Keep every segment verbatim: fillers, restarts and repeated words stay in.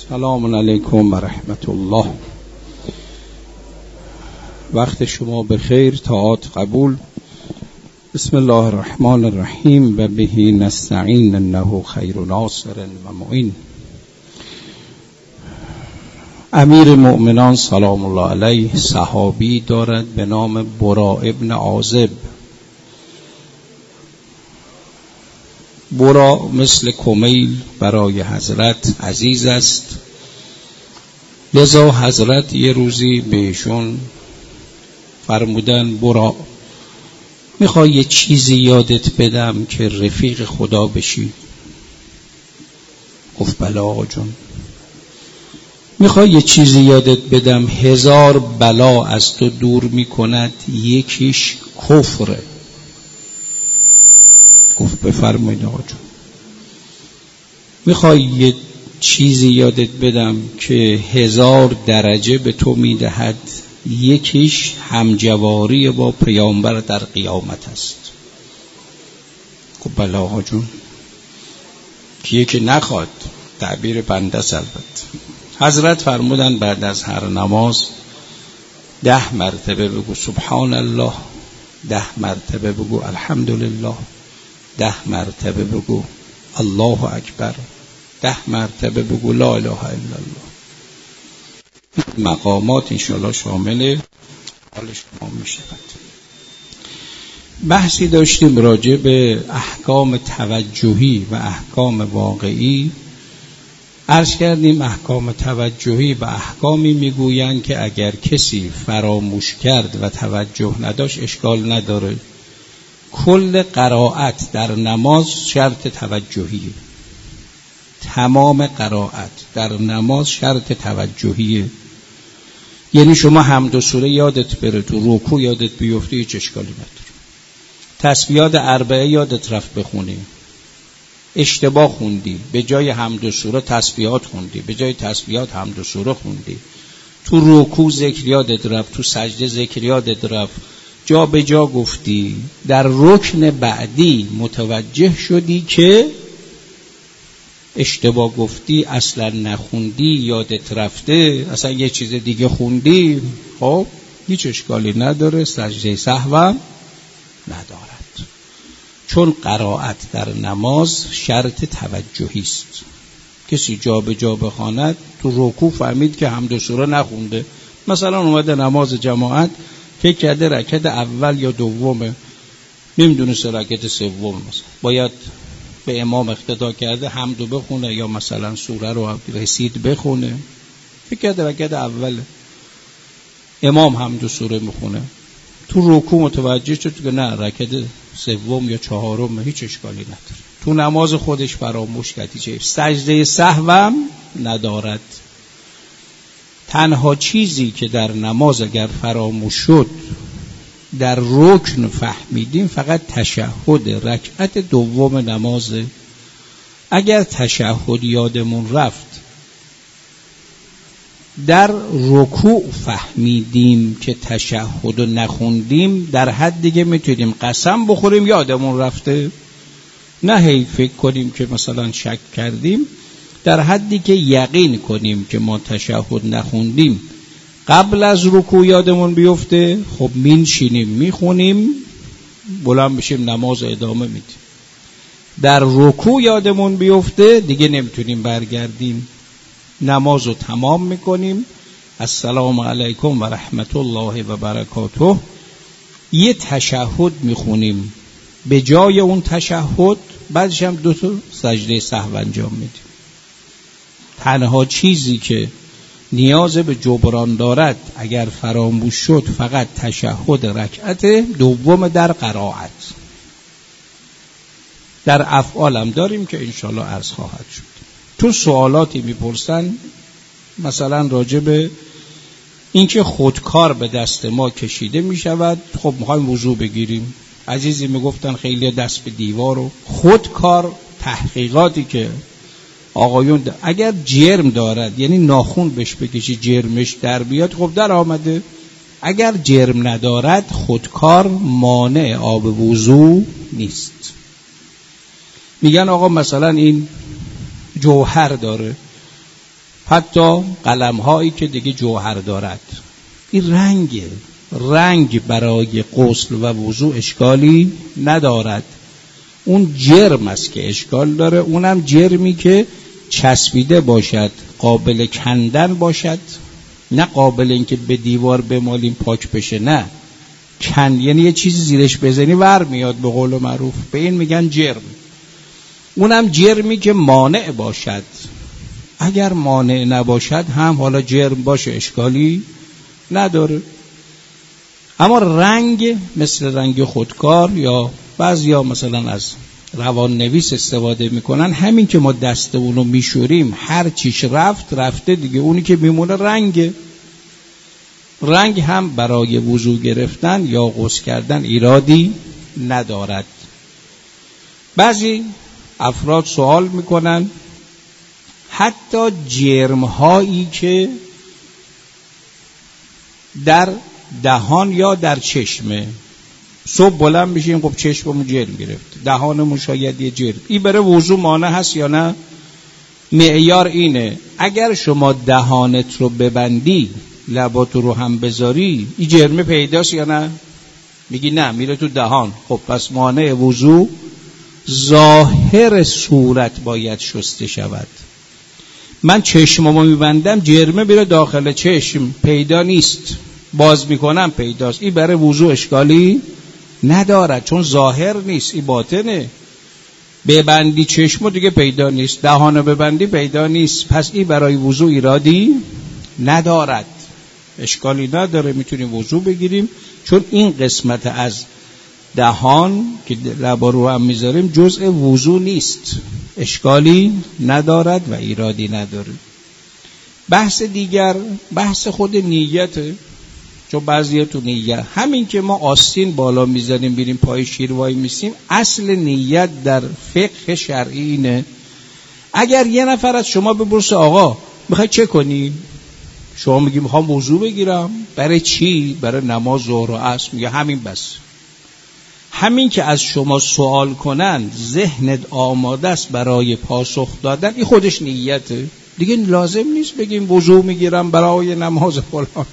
سلام علیکم و رحمت الله. وقت شما بخیر، طاعات قبول. بسم الله الرحمن الرحیم و به نستعین انه خیر ناصر و معین. امیر مؤمنان سلام الله علیه صحابی دارد به نام برا ابن عازب. برا مثل کمیل برای حضرت عزیز است، لذا حضرت یه روزی بهشون فرمودن برا میخوای یه چیزی یادت بدم که رفیق خدا بشی؟ گفت بله آقا جون. میخوای یه چیزی یادت بدم هزار بلا از تو دور میکند، یکیش کفره؟ گفت بفرمایید آقا جون. میخوای یه چیزی یادت بدم که هزار درجه به تو میدهد، یکیش همجواری با پیامبر در قیامت است؟ گفت بله آقا جون. که یکی نخواد، تعبیر بنده است البته. حضرت فرمودن بعد از هر نماز ده مرتبه بگو سبحان الله، ده مرتبه بگو الحمدلله، ده مرتبه بگو الله اکبر، ده مرتبه بگو لا اله الا الله. مقامات انشاءالله شامل حال شما می شود. بحثی داشتیم راجع به احکام توجهی و احکام واقعی. عرض کردیم احکام توجهی و احکامی میگویند که اگر کسی فراموش کرد و توجه نداشت اشکال نداره. کل قرائت در نماز شرط توجهیه. تمام قرائت در نماز شرط توجهیه. یعنی شما حمد و سوره یادت بره، تو رکوع یادت بیفته، هیچ اشکالی نداره. تسبیحات اربعه یادت رفت بخونی، اشتباه خوندی، به جای حمد و سوره تسبیحات خوندی، به جای تسبیحات حمد و سوره خوندی، تو رکوع ذکر یادت رفت، تو سجده ذکر یادت رفت، جا به جا گفتی، در رکن بعدی متوجه شدی که اشتباه گفتی، اصلا نخوندی، یادت رفته، اصلا یه چیز دیگه خوندی، خب هیچ اشکالی نداره، سجده سهو ندارد. چون قرائت در نماز شرط توجهی است. کسی جا به جا بخواند، تو رکوع فهمید که حمد و سوره نخونده، مثلا اومده نماز جماعت فکر کرده رکعت اول یا دومه، نمیدونسته رکعت سوم، مثلا باید به امام اقتدا کرده حمدو بخونه یا مثلا سوره رو رسید بخونه، فکر کرده رکعت اوله، امام حمدو سوره میخونه، تو رکوع متوجه شد که نه رکعت سوم یا چهارم، هیچ اشکالی نداره، تو نماز خودش فراموش کرد، هیچ سجده سهو ندارد. تنها چیزی که در نماز اگر فراموش شد در رکن فهمیدیم فقط تشهد رکعت دوم نمازه. اگر تشهد یادمون رفت در رکوع فهمیدیم که تشهد رو نخوندیم، در حد دیگه میتونیم قسم بخوریم یادمون رفته، نه هی فکر کنیم که مثلا شک کردیم، در حدی که یقین کنیم که ما تشهد نخوندیم قبل از رکوع یادمون بیفته، خب مینشینیم میخونیم، بلند بشیم نماز ادامه میدیم. در رکوع یادمون بیفته دیگه نمیتونیم برگردیم، نماز رو تمام میکنیم، السلام علیکم و رحمت الله و برکاته، یه تشهد میخونیم، به جای اون تشهد بعدش هم دو تا سجده سهو انجام میدیم. تنها چیزی که نیاز به جبران دارد اگر فراموش شد فقط تشهد رکعت دوم در قرائت. در افعال هم داریم که انشالله عرض خواهد شد. تو سوالاتی میپرسن مثلا راجع به اینکه خودکار به دست ما کشیده میشود، خب میخوایم وضو بگیریم، عزیزی میگفتن خیلی دست به دیوار و خودکار، تحقیقاتی که آقایون اگر جرم دارد یعنی ناخون بهش بکشی جرمش در بیاد، خب در آمده. اگر جرم ندارد خودکار مانع آب وضو نیست. میگن آقا مثلا این جوهر داره، حتی قلم هایی که دیگه جوهر دارد. این رنگه، رنگ برای غسل و وضو اشکالی ندارد. اون جرم است که اشکال داره، اونم جرمی که چسبیده باشد، قابل کندن باشد، نه قابل اینکه به دیوار بمالیم پاک بشه، نه کند، یعنی یه چیزی زیرش بزنی ور میاد به قول معروف، به این میگن جرم. اونم جرمی که مانع باشد. اگر مانع نباشد هم حالا جرم باشه اشکالی نداره. اما رنگ مثل رنگ خودکار یا بعضیا مثلا از روان نویس استفاده میکنن، همین که ما دست اونو میشوریم هر چیش رفت رفته دیگه، اونی که میمونه رنگه. رنگ هم برای وضو گرفتن یا غسل کردن ایرادی ندارد. بعضی افراد سوال میکنن حتی جرم هایی که در دهان یا در چشمه، صبح بلند میشیم خب چشممون جرم گرفت، دهانمون شاید یه جرم، این برای وضو مانع هست یا نه؟ معیار اینه اگر شما دهانت رو ببندی لباتو رو هم بذاری این جرم پیداست یا نه؟ میگی نه میره تو دهان، خب پس مانع وضو ظاهر صورت باید شسته شود. من چشممو میبندم جرمه میره داخل چشم پیدا نیست، باز میکنم پیداست، این برای وضو اشکالی ندارد چون ظاهر نیست، این باطنه. ببندی چشمو دیگه پیدا نیست، دهانو ببندی پیدا نیست، پس این برای وضو ایرادی ندارد، اشکالی نداره، میتونیم وضو بگیریم چون این قسمت از دهان که لبا رو هم میذاریم جزء وضو نیست، اشکالی ندارد و ایرادی نداره. بحث دیگر بحث خود نیته، چون بعضیه تو نیت همین که ما آستین بالا میزنیم بیریم پای شیر وای میسیم، اصل نیت در فقه شرعی اینه. اگر یه نفر از شما بپرسه آقا میخوای چه کنی؟ شما میگی میخوام وضو بگیرم. برای چی؟ برای نماز ظهر و عصر. میگه همین بس. همین که از شما سوال کنن ذهنت آماده است برای پاسخ دادن، این خودش نیته دیگه، لازم نیست بگیم وضو میگیرم برای نماز فلان.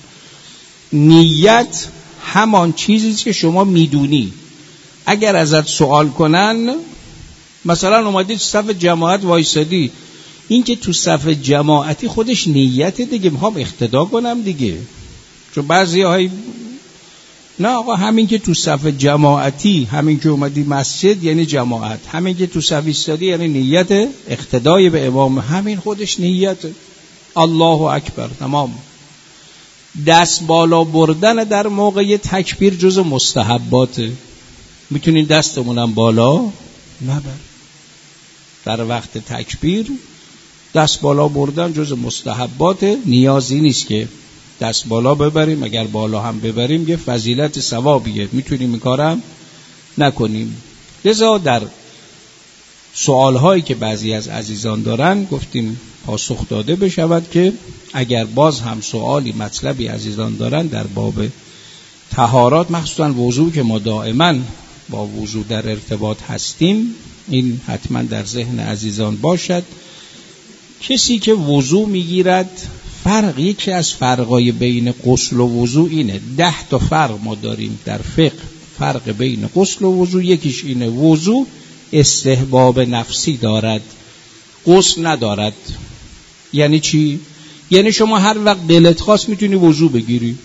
نیت همان چیزیست که شما میدونی. اگر ازت سوال کنن، مثلا اومدی تو صف جماعت وایسادی، این که تو صف جماعتی خودش نیت دیگه، میخوام اقتدا کنم دیگه. چون بعضی های نه آقا همین که تو صف جماعتی، همین که اومدی مسجد یعنی جماعت، همین که تو صف ایستادی یعنی نیت اقتدای به امام، همین خودش نیت. الله اکبر تمام. دست بالا بردن در موقع تکبیر جز مستحباته. میتونین دستمونم بالا نبر در وقت تکبیر، دست بالا بردن جز مستحباته، نیازی نیست که دست بالا ببریم، اگر بالا هم ببریم یه فضیلت ثوابیه، میتونیم این کارم نکنیم. لذا در سوالهایی که بعضی از عزیزان دارن گفتیم پاسخ داده بشود که اگر باز هم سوالی مطلبی عزیزان دارن در باب طهارات، مخصوصا وضو که ما دائما با وضو در ارتباط هستیم، این حتما در ذهن عزیزان باشد. کسی که وضو میگیرد، فرق یکی از فرقای بین غسل و وضو اینه، ده تا فرق ما داریم در فقه. فرق بین غسل و وضو یکیش اینه، وضو استحباب نفسی دارد، غسل ندارد. یعنی چی؟ یعنی شما هر وقت دلت خواست میتونی وضو بگیری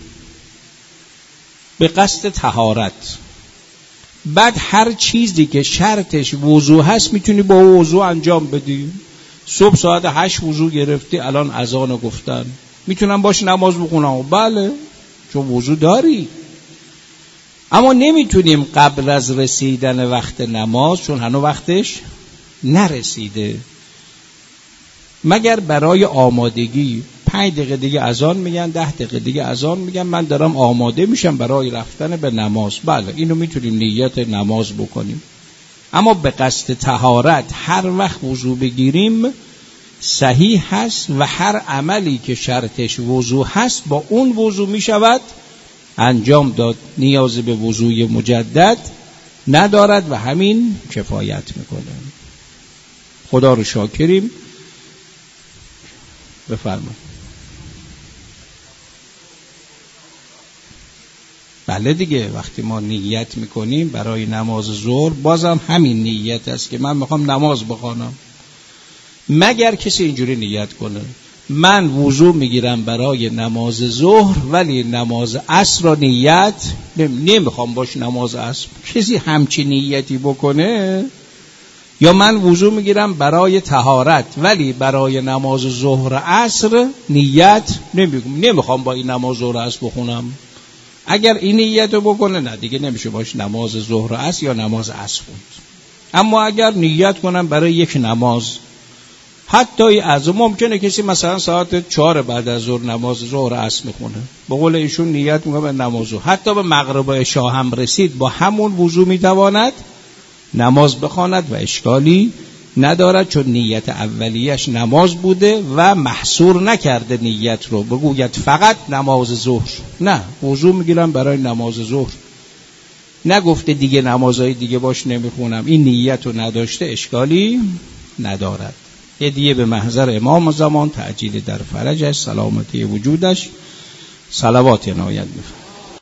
به قصد طهارت، بعد هر چیزی که شرطش وضو هست میتونی با وضو انجام بدی. صبح ساعت هشت وضو گرفتی، الان اذانو گفتن، میتونم باش نماز بخونم؟ بله، چون وضو داری. اما نمیتونیم قبل از رسیدن وقت نماز، چون هنوز وقتش نرسیده، مگر برای آمادگی. پنج دقیقه دیگه اذان میگن، ده دقیقه دیگه اذان میگن، من دارم آماده میشم برای رفتن به نماز. بله، اینو میتونیم نیت نماز بکنیم. اما به قصد طهارت هر وقت وضو بگیریم صحیح هست و هر عملی که شرطش وضو هست با اون وضو میشود انجام داد، نیاز به وضوی مجدد ندارد و همین کفایت میکنه. خدا رو شاکریم. بفرمایید. بله دیگه، وقتی ما نیت میکنیم برای نماز ظهر بازم همین نیت است که من میخوام نماز بخوانم، مگر کسی اینجوری نیت کنه من وضو میگیرم برای نماز ظهر ولی نماز عصر را نیت نمیخوام باش نماز عصر. کسی همچین نیتی بکنه، یا من وضو میگیرم برای طهارت ولی برای نماز ظهر عصر نیت نمیخوام با این نماز ظهر عصر بخونم، اگر این نیت رو بکنه نه دیگه نمیشه باش نماز ظهر عصر یا نماز عصر خوند. اما اگر نیت کنم برای یک نماز، حتی از ممکنه کسی مثلا ساعت چهار بعد از ظهر نماز ظهر عصر میخونه، به قول ایشون نیت میکنه به نماز ظهر، حتی به مغرب و عشا هم رسید با همون وضو میتواند نماز بخواند و اشکالی ندارد، چون نیت اولیش نماز بوده و محصور نکرده نیت رو بگوید فقط نماز ظهر، نه وضو میگیرم برای نماز ظهر، نگفته دیگه نمازهای دیگه باش نمیخونم، این نیت رو نداشته اشکالی ندارد. هدیه به محضر امام زمان، تعجیل در فرجش، سلامتی وجودش، صلوات عنایت می‌فرمایید.